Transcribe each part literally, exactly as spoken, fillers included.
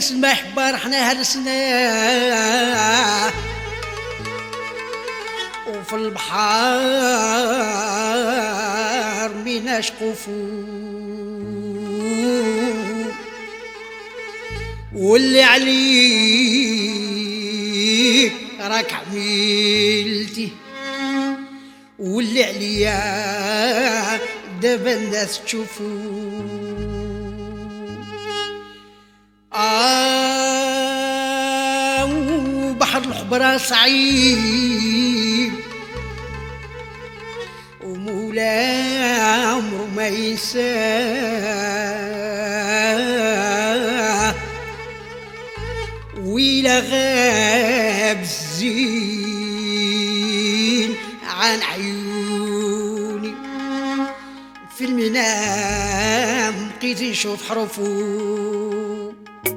هرس المحبة رحنا هرسنا وفي البحر ميناش قفول واللي عليك راك عملتي واللي عليا دابا الناس تشوفو. آه وبحر الحبرة صعيب ومولا عمرو ما ينساه ويلا غاب الزين عن عيوني في المنام بقيت نشوف حروفو.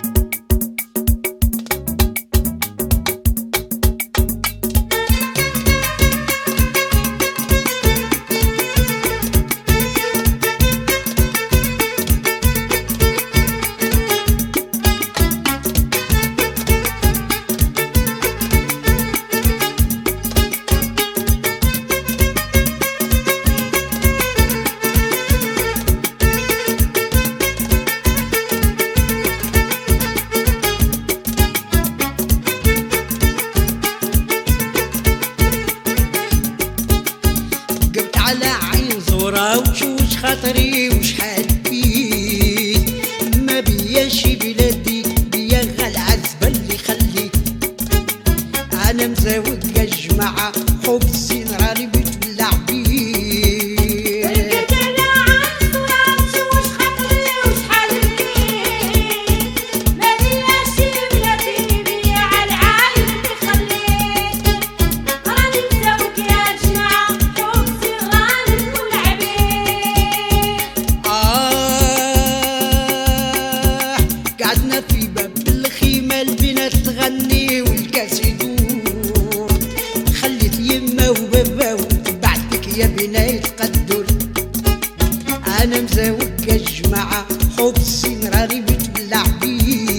وشوش خاطري وشحال بيت ما بياش بلادي بيا غا العزبة اللي خليت انا مزاوج يا جماعة حب الزين راني بتولع بيه. قعدنا في باب الخيمة البنات تغني والكاس يدور خليت يما وبابا وتبعتك يا بناية قدر انا مزاوج يا جماعة حب الزين راني بتولع بيه.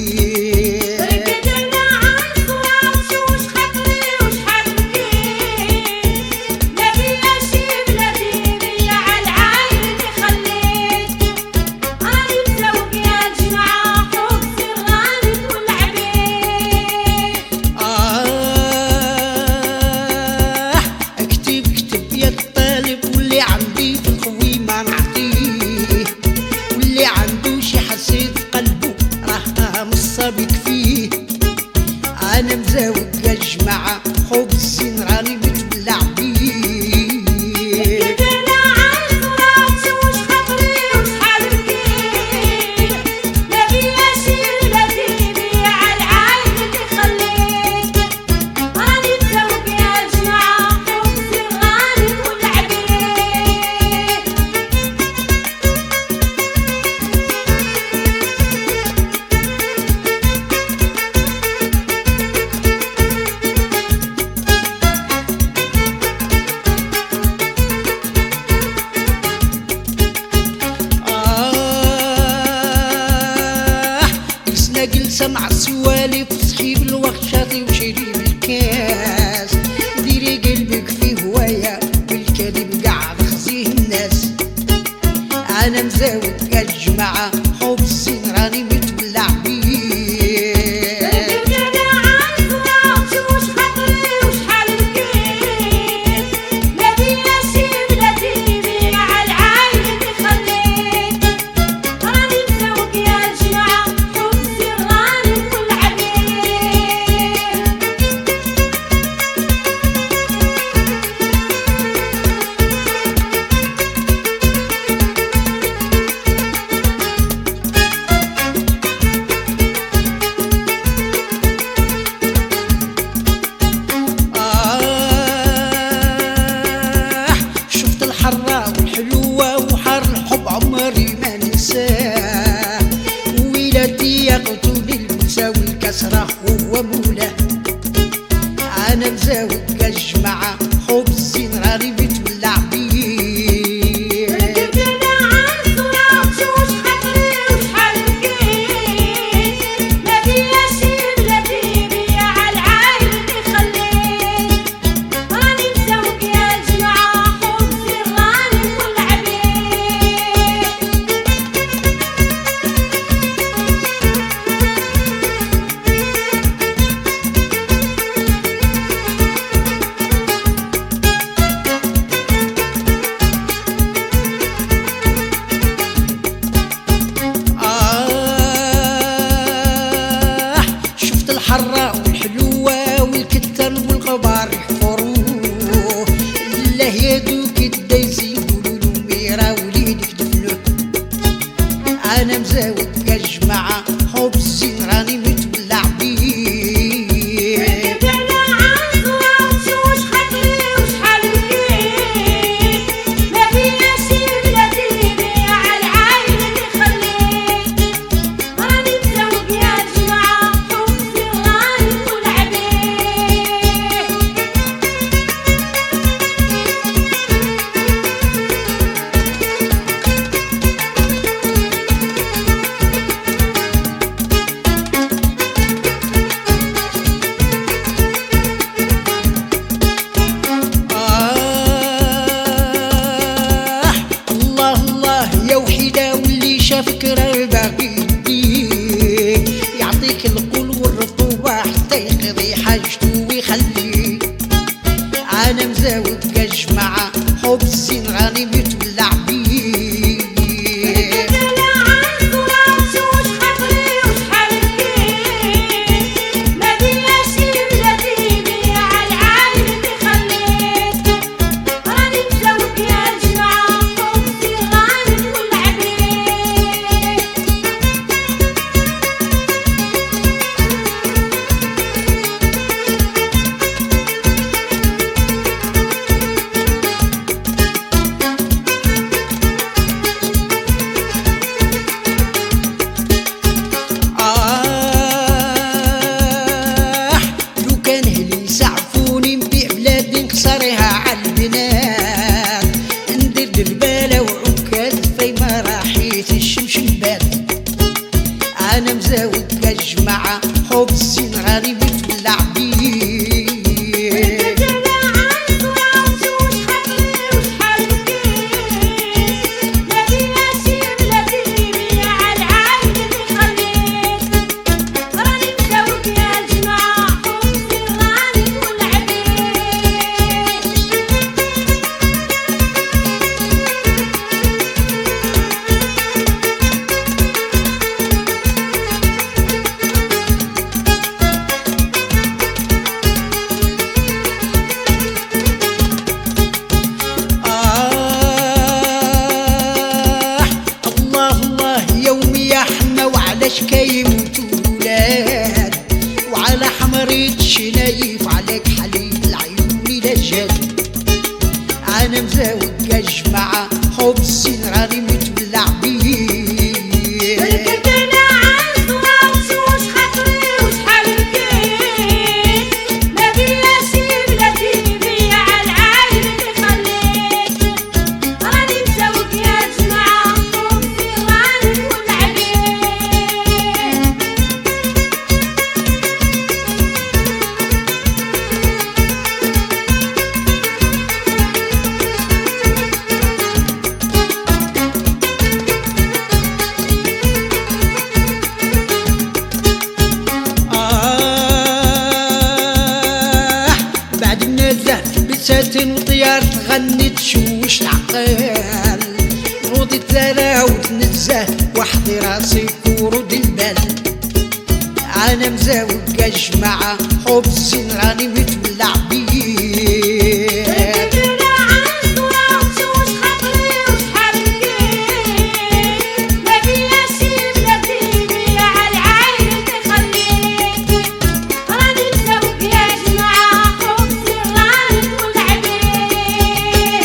بكفيه انا مزاوج يا جماعة حب الزين راني بتولع بيه. جلسة مع السوالف وصحيب الوخشاطي وشريب الكاس ديري قلبك في هواية والكذب قاعد خزيه الناس انا مزاوج يا جماعة حب الزين راني بتولع بيه. يقتل المساوي الكسرة هو مولاه انا مزاوج يا جماعة حب الزين راني بتولع بيه. ركبنا عالصورة وشوش خاطري وشحال بكيت ما الحرة والحلوة والكتر والغبار يحفروه. الله يدوك الدايزي يقولولو ميرا وليدك دفنوه. أنا مزاود كجماعة حب الزين راني متولع بيه. انا عازوة وشوش خاطري وشحال بكيت، ما فياش بلادي بيع العايلة اللي خليت. راني مزوج يا جماعة حب الزين راني متولع بيه. آه الله الله يا وحيدة واللي شافك راه باغي يديك، يعطيك القول والرطوبة حتى يقضي حاجته ويخليك. أنا مزاود كجماعة حب الزين راني متولع بيه. انا عازوة وشوش خاطري وشحال بكيت، ما فياش بلادي بيع العايلة اللي خليت. راني مزوج يا جماعة حب الزين راني متولع بيه. آه لو كان هلي يسعفوني نبيع بلادي نكسرها عالبنات، ندير دربالة وعكاز فيما راحيت الشمس نبات. أنا مزاود كجماعة حب الزين راني متولع بيه. انا عازوة وشوش خاطري وشحال بكيت، ما فياش بلادي بيع العايلة اللي خليت. راني مزوج يا جماعة حب الزين راني متولع بيه. آه الله الله يومي يا حنا وعلاش كيموتوا ولاد، وعلى حمرية شنايف عليك حليب العيون لجاد. أنا مزاود كجماعة حب الزين راني متولع بيه. انا عازوة وشوش خاطري وشحال بكيت، ما فياش بلادي بيع العايلة اللي خليت. راني مزوج يا جماعة حب الزين راني متولع بيه. آه بعد النزاع بساتين وطيار تغني تشوش العقال، رود الثرى وتنزه وحدي راسي ورود البال. أنا مزاود كجماعة حب الزين راني متولع بيه. انا عازوة وشوش خاطري وشحال بكيت، ما فياش بلادي بيع العايلة اللي خليت. راني مزوج يا جماعة حب الزين راني متولع بيه.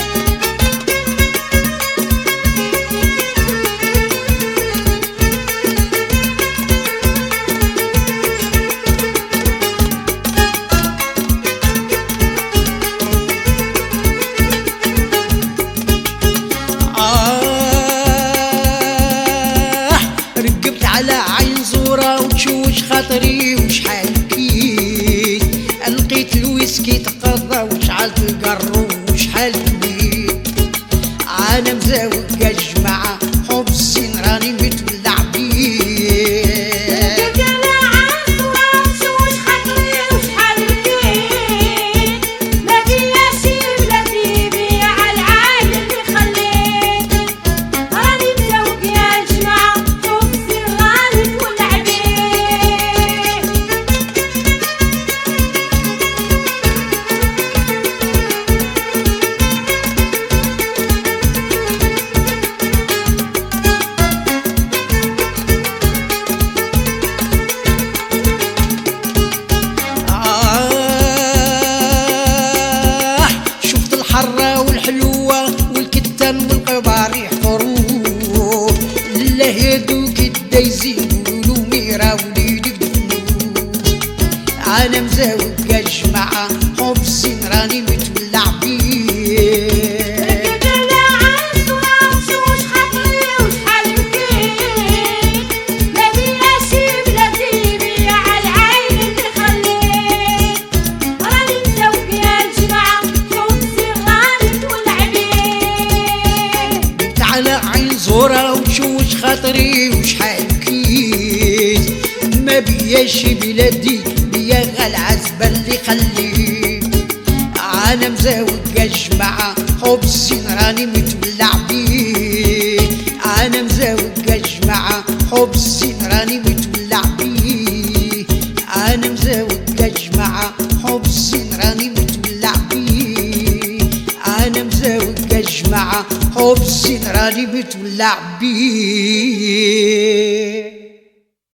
آه ركبت على عين زورة وتشوش خاطري وشحال بكيت، لقيت الويسكي تقضى وشعلت القرو وشحال بكيت. أنا مزاود كجماعة حب الزين راني متولع بيه. انا عازوة وشوش خاطري وشحال بكيت، ما فياش بلادي بيع العايلة اللي خليت. راني مزوج يا جماعة حب الزين راني متولع بيه. السيرة وليدك دفنو. أنا مزوج يا جماعة حب الزين راني متولع بيه. على عين زورة وشوش خاطري وشحال كيس ما بياش بلادي بيا غالعزبة اللي خليه. أنا مزاوج يا جماعة حب الزين راني متولع بيه. أنا مزاوج يا جماعة حب الزين راني متولع بيه. أنا مزاوج يا جماعة حب الزين راني متولع بيه. أنا مزاوج يا جماعة حب الزين راني متولع بيه.